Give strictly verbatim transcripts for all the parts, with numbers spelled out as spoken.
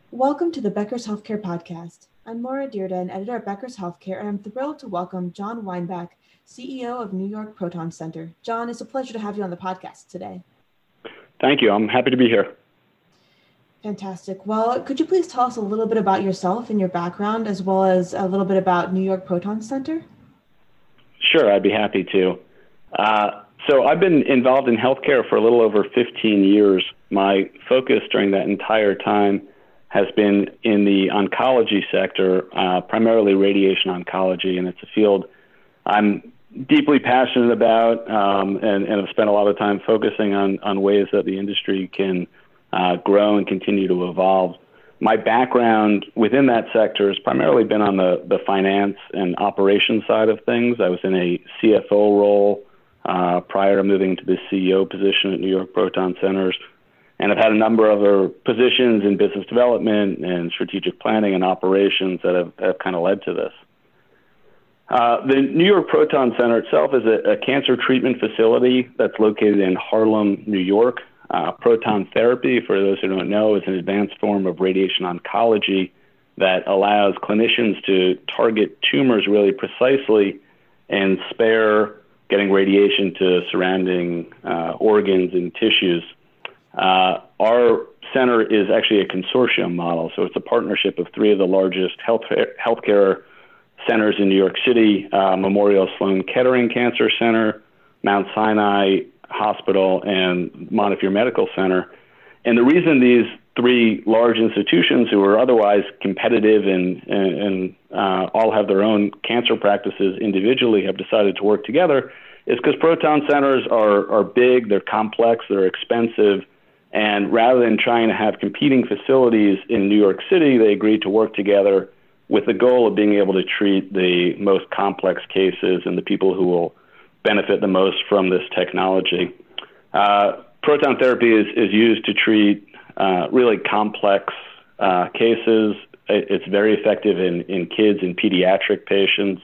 Welcome to the Becker's Healthcare Podcast. I'm Maura Dearden, editor at Becker's Healthcare, and I'm thrilled to welcome John Weinbach, C E O of New York Proton Center. John, it's a pleasure to have you on the podcast today. Thank you. I'm happy to be here. Fantastic. Well, could you please tell us a little bit about yourself and your background, as well as a little bit about New York Proton Center? Sure, I'd be happy to. Uh, so I've been involved in healthcare for a little over fifteen years. My focus during that entire time has been in the oncology sector, uh, primarily radiation oncology, and it's a field I'm deeply passionate about um, and, and have spent a lot of time focusing on, on ways that the industry can uh, grow and continue to evolve. My background within that sector has primarily been on the, the finance and operations side of things. I was in a C F O role uh, prior to moving to the C E O position at New York Proton Centers. And I've had a number of other positions in business development and strategic planning and operations that have, have kind of led to this. Uh, the New York Proton Center itself is a, a cancer treatment facility that's located in Harlem, New York. Uh, proton therapy, for those who don't know, is an advanced form of radiation oncology that allows clinicians to target tumors really precisely and spare getting radiation to surrounding uh, organs and tissues. Uh, our center is actually a consortium model, so it's a partnership of three of the largest health healthcare centers in New York City, uh, Memorial Sloan Kettering Cancer Center, Mount Sinai Hospital, and Montefiore Medical Center. And the reason these three large institutions, who are otherwise competitive and, and, and uh, all have their own cancer practices individually, have decided to work together is because proton centers are, are big, they're complex, they're expensive. And rather than trying to have competing facilities in New York City, they agreed to work together with the goal of being able to treat the most complex cases and the people who will benefit the most from this technology. Uh, proton therapy is, is used to treat uh, really complex uh, cases. It, it's very effective in, in kids and pediatric patients.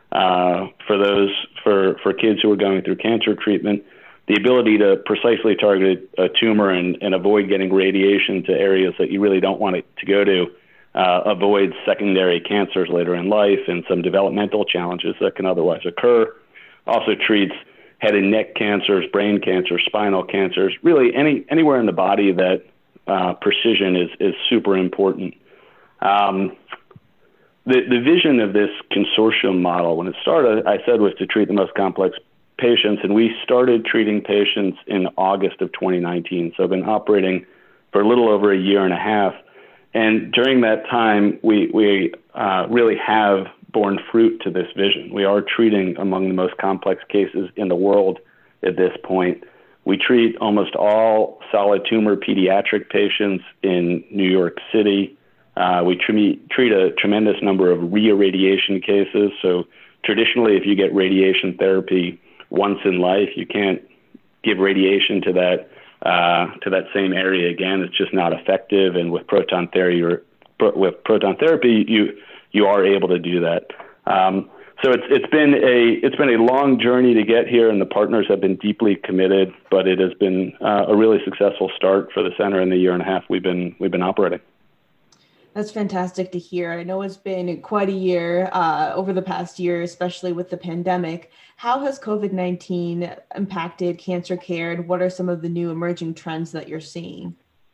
Uh, for those, for, for kids who are going through cancer treatment, the ability to precisely target a tumor and, and avoid getting radiation to areas that you really don't want it to go to uh, avoids secondary cancers later in life and some developmental challenges that can otherwise occur. Also treats head and neck cancers, brain cancer, spinal cancers, really any anywhere in the body that uh, precision is, is super important. Um, the, the vision of this consortium model, when it started, I said, was to treat the most complex patients, and we started treating patients in August of twenty nineteen. So I've been operating for a little over a year and a half. And during that time, we, we uh, really have borne fruit to this vision. We are treating among the most complex cases in the world at this point. We treat almost all solid tumor pediatric patients in New York City. Uh, we treat, treat a tremendous number of reirradiation cases. So traditionally, if you get radiation therapy once in life, you can't give radiation to that uh, to that same area again. It's just not effective. And with proton therapy, or, with proton therapy, you you are able to do that. Um, so it's it's been a it's been a long journey to get here, and the partners have been deeply committed. But it has been uh, a really successful start for the center in the year and a half we've been we've been operating. That's fantastic to hear. I know it's been quite a year uh, over the past year, especially with the pandemic. How has COVID nineteen impacted cancer care, and what are some of the new emerging trends that you're seeing?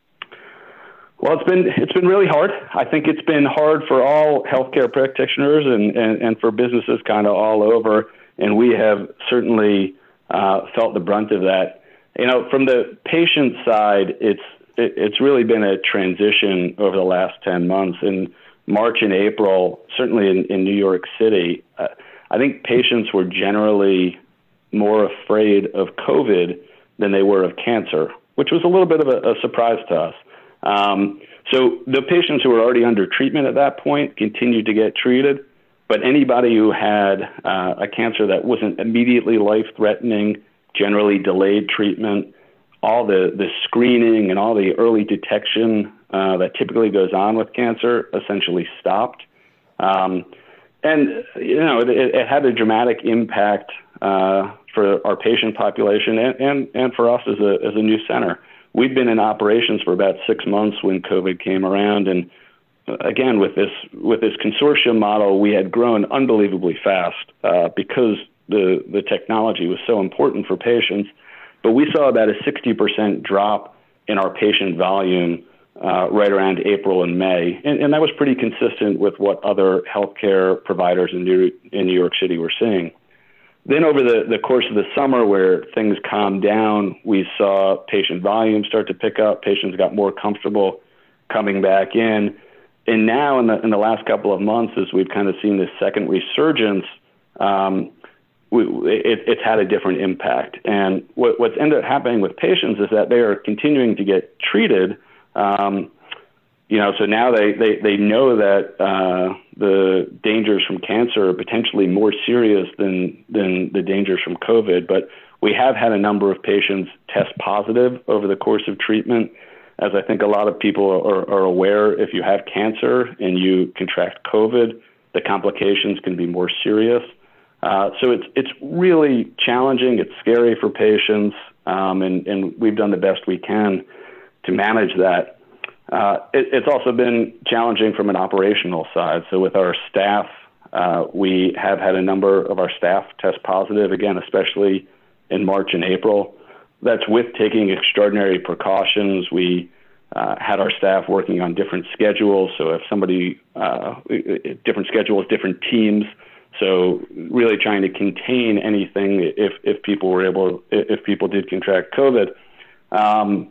Well, it's been it's been really hard. I think it's been hard for all healthcare practitioners and, and, and for businesses kind of all over, and we have certainly uh, felt the brunt of that. You know, from the patient side, it's it, it's really been a transition over the last ten months. In March and April, certainly in, in New York City, uh, I think patients were generally more afraid of COVID than they were of cancer, which was a little bit of a, a surprise to us. Um, so the patients who were already under treatment at that point continued to get treated, but anybody who had uh, a cancer that wasn't immediately life-threatening, generally delayed treatment, all the, the screening and all the early detection uh, that typically goes on with cancer essentially stopped. Um, and, you know, it, it had a dramatic impact uh, for our patient population and, and, and for us as a, as a new center. we'd been in operations for about six months when COVID came around. And uh, again, with this with this consortium model, we had grown unbelievably fast uh, because the, the technology was so important for patients. But we saw about a sixty percent drop in our patient volume uh, right around April and May. And, and that was pretty consistent with what other healthcare providers in New, in New York City were seeing. Then over the, the course of the summer, where things calmed down, we saw patient volume start to pick up. Patients got more comfortable coming back in. And now in the, in the last couple of months, as we've kind of seen this second resurgence, um, we, it, it's had a different impact. And what, what's ended up happening with patients is that they are continuing to get treated. Um, you know, so now they, they, they know that uh, the dangers from cancer are potentially more serious than, than the dangers from COVID. But we have had a number of patients test positive over the course of treatment. As I think a lot of people are, are aware, if you have cancer and you contract COVID, the complications can be more serious. Uh, so it's it's really challenging. It's scary for patients, um, and, and we've done the best we can to manage that. Uh, it, it's also been challenging from an operational side. So with our staff, uh, we have had a number of our staff test positive, again, especially in March and April. That's with taking extraordinary precautions. We uh, had our staff working on different schedules. So if somebody, uh, different schedules, different teams. So really trying to contain anything if, if people were able, if people did contract COVID. Um,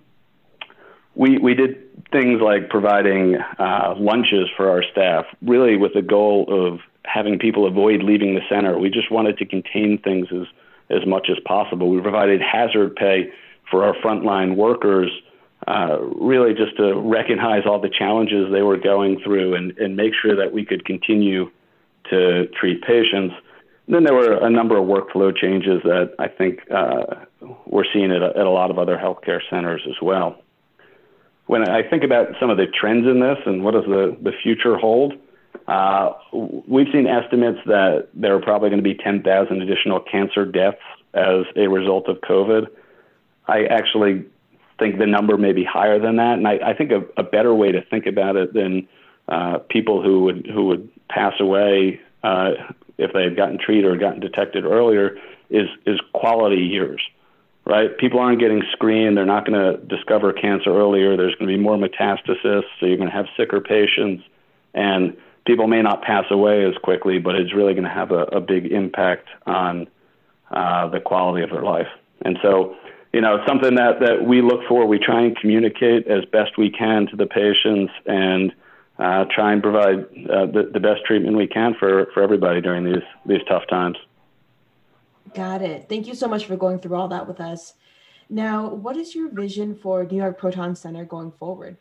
we, we did things like providing uh, lunches for our staff, really with the goal of having people avoid leaving the center. We just wanted to contain things as as much as possible. We provided hazard pay for our frontline workers, uh, really just to recognize all the challenges they were going through and, and make sure that we could continue to treat patients. And then there were a number of workflow changes that I think uh, we're seeing at a, at a lot of other healthcare centers as well. When I think about some of the trends in this and what does the, the future hold, Uh, we've seen estimates that there are probably going to be ten thousand additional cancer deaths as a result of COVID. I actually think the number may be higher than that. And I, I think a, a better way to think about it than uh, people who would who would pass away uh, if they had gotten treated or gotten detected earlier is is quality years, right? People aren't getting screened. They're not going to discover cancer earlier. There's going to be more metastasis, so you're going to have sicker patients. And people may not pass away as quickly, but it's really going to have a, a big impact on uh, the quality of their life. And so, you know, it's something that, that we look for. We try and communicate as best we can to the patients and uh, try and provide uh, the, the best treatment we can for, for everybody during these, these tough times. Got it. Thank you so much for going through all that with us. Now, what is your vision for New York Proton Center going forward?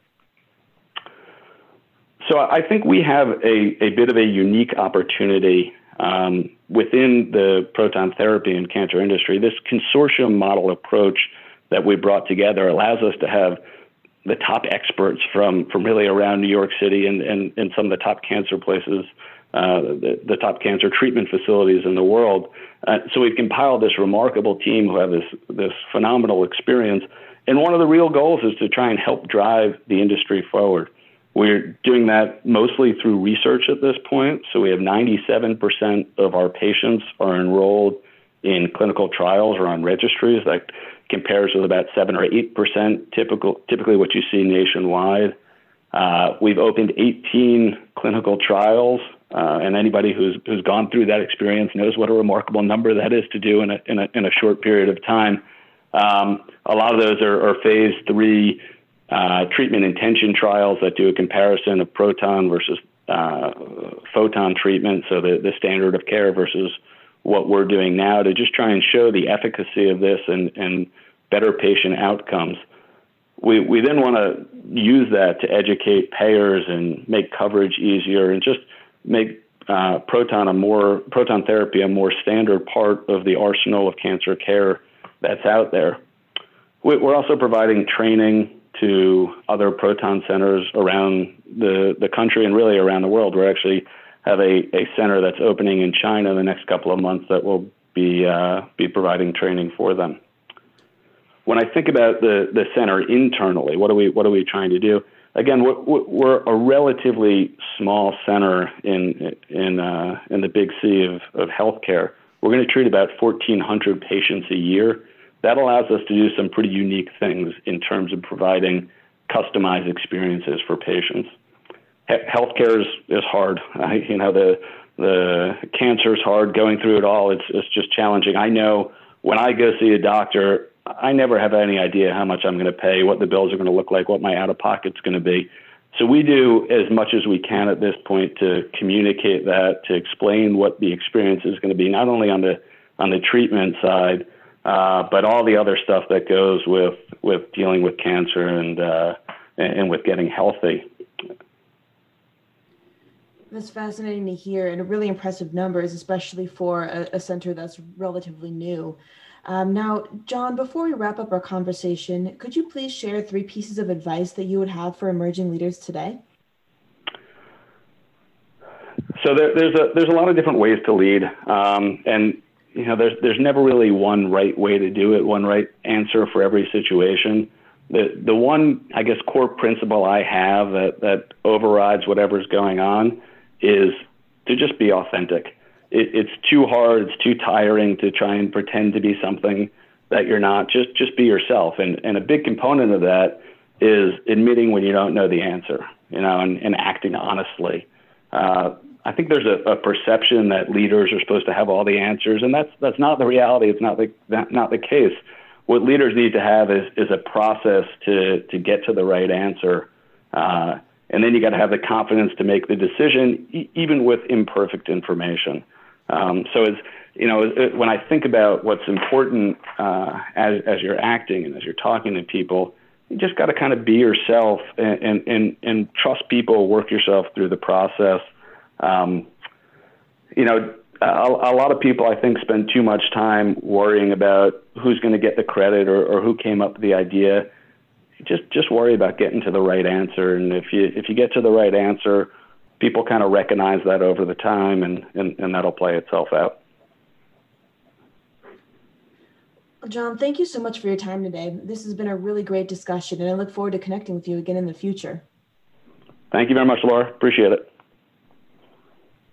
So I think we have a, a bit of a unique opportunity um, within the proton therapy and cancer industry. This consortium model approach that we brought together allows us to have the top experts from, from really around New York City and, and, and some of the top cancer places, uh, the, the top cancer treatment facilities in the world. Uh, so we've compiled this remarkable team who have this, this phenomenal experience. And one of the real goals is to try and help drive the industry forward. We're doing that mostly through research at this point. So we have ninety-seven percent of our patients are enrolled in clinical trials or on registries. That compares with about seven or eight percent typical, typically what you see nationwide. Uh, we've opened eighteen clinical trials, uh, and anybody who's who's gone through that experience knows what a remarkable number that is to do in a in a, in a short period of time. Um, a lot of those are, are phase three Uh, treatment intention trials that do a comparison of proton versus uh, photon treatment, so the, the standard of care versus what we're doing now to just try and show the efficacy of this and, and better patient outcomes. We, we then want to use that to educate payers and make coverage easier and just make uh, proton a more proton therapy a more standard part of the arsenal of cancer care that's out there. We, we're also providing training to other proton centers around the, the country and really around the world. We actually have a, a center that's opening in China in the next couple of months that will be uh, be providing training for them. when I think about the, the center internally, what are we what are we trying to do? Again, we're, we're a relatively small center in in uh, in the big sea of, of healthcare. We're going to treat about fourteen hundred patients a year. That allows us to do some pretty unique things in terms of providing customized experiences for patients. He- healthcare is, is hard. I, you know, the the cancer is hard. Going through it all, it's it's just challenging. I know when I go see a doctor, I never have any idea how much I'm going to pay, what the bills are going to look like, what my out-of-pocket's going to be. So we do as much as we can at this point to communicate that, to explain what the experience is going to be, not only on the on the treatment side, uh, but all the other stuff that goes with with dealing with cancer and uh, and with getting healthy. That's fascinating to hear, and really impressive numbers, especially for a, a center that's relatively new. Um, now, John, before we wrap up our conversation, could you please share three pieces of advice that you would have for emerging leaders today? So there, there's a there's a lot of different ways to lead, um, and you know there's there's never really one right way to do it, one right answer for every situation. The the one I guess core principle I have that that overrides whatever's going on is to just be authentic. It, it's too hard, it's too tiring to try and pretend to be something that you're not. Just just be yourself. And and a big component of that is admitting when you don't know the answer, you know, and, and acting honestly. Uh, I think there's a, a perception that leaders are supposed to have all the answers, and that's that's not the reality. It's not the that, not the case. What leaders need to have is is a process to to get to the right answer. Uh, and then you got to have the confidence to make the decision, e- even with imperfect information. Um, so as you know, it, when I think about what's important uh, as as you're acting and as you're talking to people, you just got to kind of be yourself and, and and and trust people, work yourself through the process. Um, you know, a, a lot of people I think spend too much time worrying about who's going to get the credit or, or who came up with the idea. Just just worry about getting to the right answer, and if you if you get to the right answer, people kind of recognize that over the time, and, and, and that'll play itself out. Well, John, thank you so much for your time today. This has been a really great discussion, and I look forward to connecting with you again in the future. Thank you very much, Laura. Appreciate it.